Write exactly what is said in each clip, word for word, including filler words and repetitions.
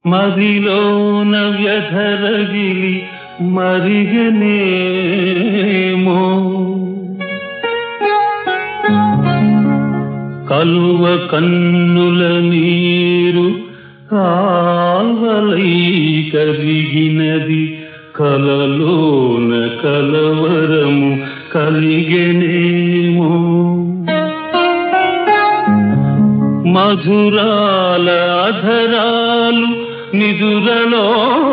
మదిలోన వ్యధరగిలి మరిగనేమో కలువ కన్నుల నీరు కాల్వలై కరిగినది కలలోన కలవరము కలిగెనేమో మధురాల అధరాలు నిదురలో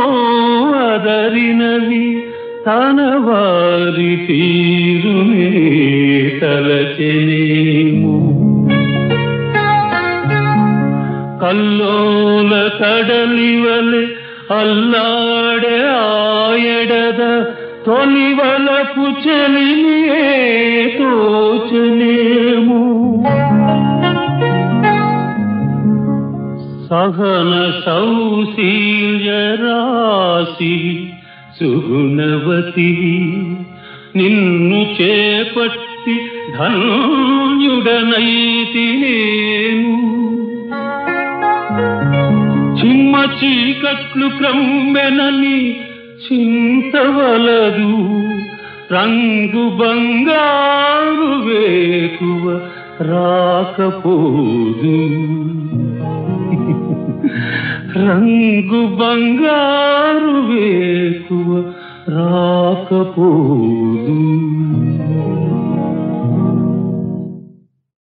అదరినవి తన వారి తీరునే తలచెనేమో కల్లోల కడలివలె అల్లాడే ఆయడద తొలివలపు చెలియే తోచనేమో సహన సౌశీల్య రాశి సుగుణవతి నిన్ను చేపట్టి ధన్యుడనైతి నేను చిమ్మ చీకట్లు క్రమ్మెనని చింతవలదు రంగు బంగారు వేకువ రాకపోదు రంగు బంగారు వేకువ రాకపోదు.